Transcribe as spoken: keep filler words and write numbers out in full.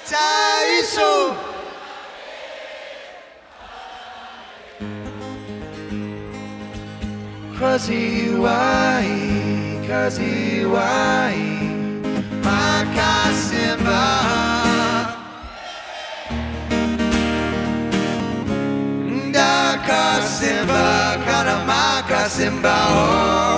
taiso Crazy wai, crazy wai Makasimba Dakasimba, kana makasimba oh